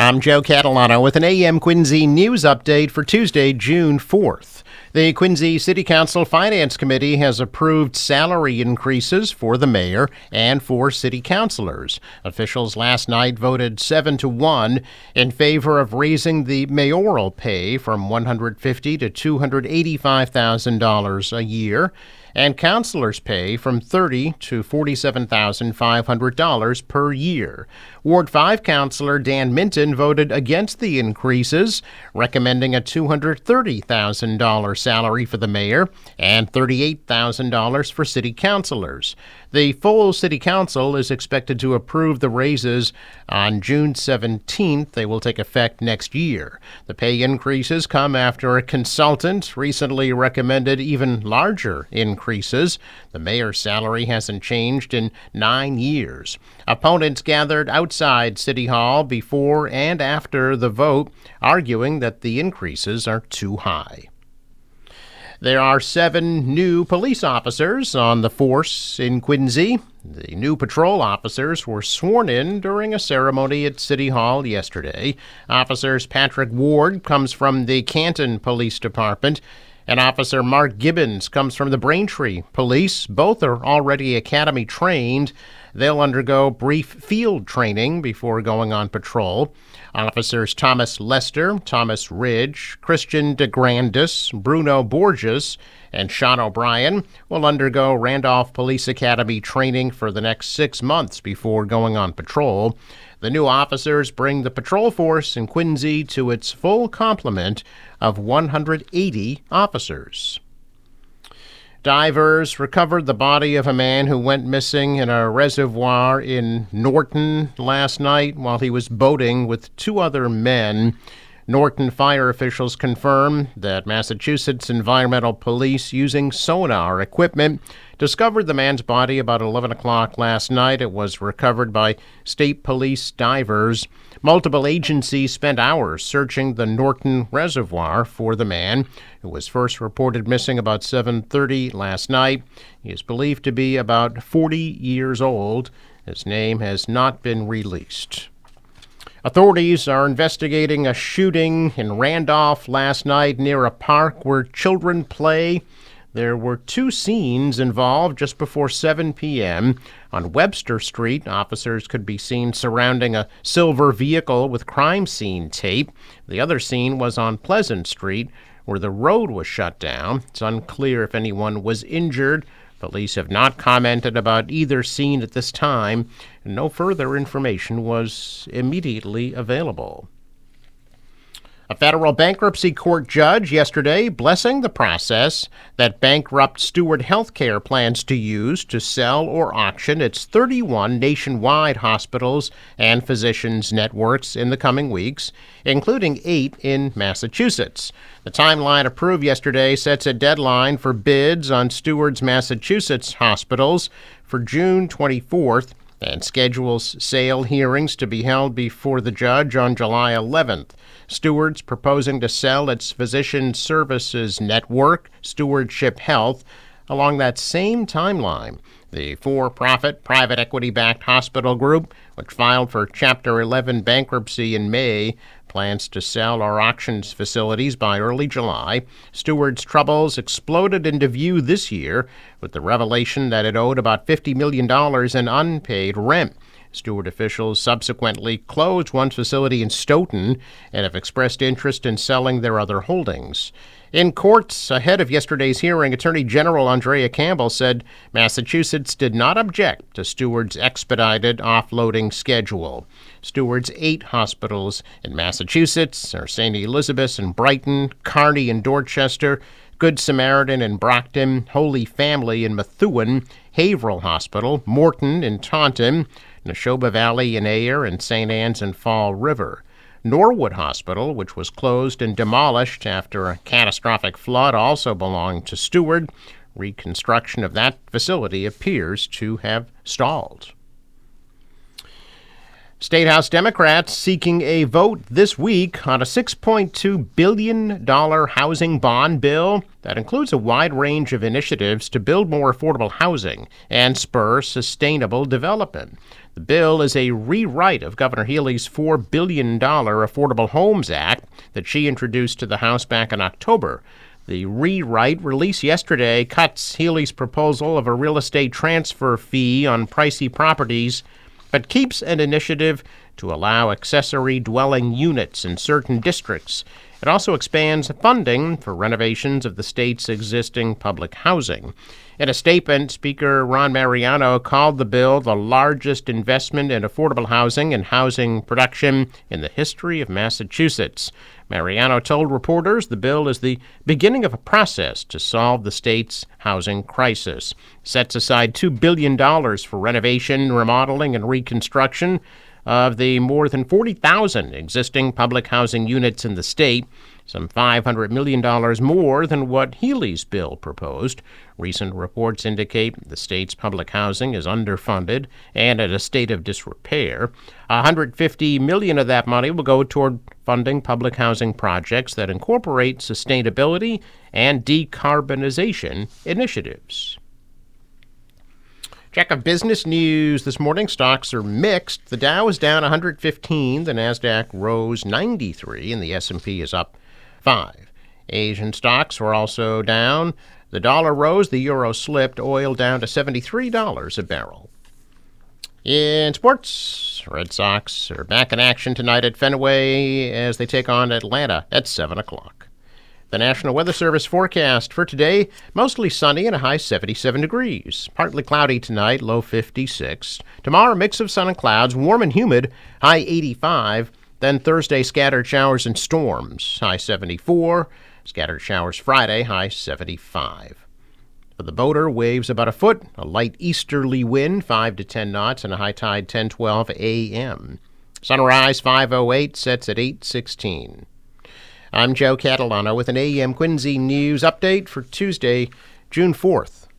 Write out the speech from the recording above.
I'm Joe Catalano with an AM Quincy news update for Tuesday, June 4th. The Quincy City Council Finance Committee has approved salary increases for the mayor and for city councilors. Officials last night voted 7-1 in favor of raising the mayoral pay from $150,000 to $285,000 a year, and councilors' pay from $30,000 to $47,500 per year. Ward 5 Councilor Dan Minton voted against the increases, recommending a $230,000 salary for the mayor and $38,000 for city councilors. The full city council is expected to approve the raises on June 17th. They will take effect next year. The pay increases come after a consultant recently recommended even larger increases. The mayor's salary hasn't changed in 9 years. Opponents gathered outside City Hall before and after the vote, arguing that the increases are too high. There are 7 new police officers on the force in Quincy. The new patrol officers were sworn in during a ceremony at City Hall yesterday. Officers Patrick Ward comes from the Canton Police Department, and Officer Mark Gibbons comes from the Braintree Police. Both are already academy trained. They'll undergo brief field training before going on patrol. Officers Thomas Lester, Thomas Ridge, Christian DeGrandis, Bruno Borges, and Sean O'Brien will undergo Randolph Police Academy training for the next 6 months before going on patrol. The new officers bring the patrol force in Quincy to its full complement of 180 officers. Divers recovered the body of a man who went missing in a reservoir in Norton last night while he was boating with 2 other men. Norton fire officials confirm that Massachusetts Environmental Police, using sonar equipment, discovered the man's body about 11 o'clock last night. It was recovered by state police divers. Multiple agencies spent hours searching the Norton Reservoir for the man, who was first reported missing about 7:30 last night. He is believed to be about 40 years old. His name has not been released. Authorities are investigating a shooting in Randolph last night near a park where children play. There were 2 scenes involved just before 7 p.m. On Webster Street, officers could be seen surrounding a silver vehicle with crime scene tape. The other scene was on Pleasant Street, where the road was shut down. It's unclear if anyone was injured. Police have not commented about either scene at this time, and no further information was immediately available. A federal bankruptcy court judge yesterday blessing the process that bankrupt Steward Healthcare plans to use to sell or auction its 31 nationwide hospitals and physicians networks in the coming weeks, including 8 in Massachusetts. The timeline approved yesterday sets a deadline for bids on Steward's Massachusetts hospitals for June 24th and schedules sale hearings to be held before the judge on July 11th. Steward's proposing to sell its physician services network, Stewardship Health, along that same timeline. The for-profit, private equity-backed hospital group, which filed for Chapter 11 bankruptcy in May, plans to sell or auction facilities by early July. Steward's troubles exploded into view this year with the revelation that it owed about $50 million in unpaid rent. Steward officials subsequently closed one facility in Stoughton and have expressed interest in selling their other holdings. In courts ahead of yesterday's hearing, Attorney General Andrea Campbell said Massachusetts did not object to Steward's expedited offloading schedule. Steward's 8 hospitals in Massachusetts are St. Elizabeth's in Brighton, Kearney in Dorchester, Good Samaritan in Brockton, Holy Family in Methuen, Haverhill Hospital, Morton in Taunton, Neshoba Valley in Ayer, and St. Anne's in Fall River. Norwood Hospital, which was closed and demolished after a catastrophic flood, also belonged to Steward. Reconstruction of that facility appears to have stalled. State House Democrats seeking a vote this week on a $6.2 billion housing bond bill that includes a wide range of initiatives to build more affordable housing and spur sustainable development. The bill is a rewrite of Governor Healey's $4 billion Affordable Homes Act that she introduced to the House back in October. The rewrite, released yesterday, cuts Healey's proposal of a real estate transfer fee on pricey properties, but keeps an initiative to allow accessory dwelling units in certain districts. It also expands funding for renovations of the state's existing public housing. In a statement, Speaker Ron Mariano called the bill the largest investment in affordable housing and housing production in the history of Massachusetts. Mariano told reporters the bill is the beginning of a process to solve the state's housing crisis. Sets aside $2 billion for renovation, remodeling, and reconstruction of the more than 40,000 existing public housing units in the state, some $500 million more than what Healey's bill proposed. Recent reports indicate the state's public housing is underfunded and at a state of disrepair. $150 million of that money will go toward funding public housing projects that incorporate sustainability and decarbonization initiatives. Check of business news this morning. Stocks are mixed. The Dow is down 115. The Nasdaq rose 93, and the S&P is up 5. Asian stocks were also down. The dollar rose. The euro slipped. Oil down to $73 a barrel. In sports, Red Sox are back in action tonight at Fenway as they take on Atlanta at 7 o'clock. The National Weather Service forecast for today, mostly sunny and a high 77 degrees. Partly cloudy tonight, low 56. Tomorrow, mix of sun and clouds, warm and humid, high 85. Then Thursday, scattered showers and storms, high 74. Scattered showers Friday, high 75. For the boater, waves about a foot, a light easterly wind, 5 to 10 knots, and a high tide 10:12 a.m. Sunrise 5:08, sets at 8:16. I'm Joe Catalano with an AM Quincy News update for Tuesday, June 4th.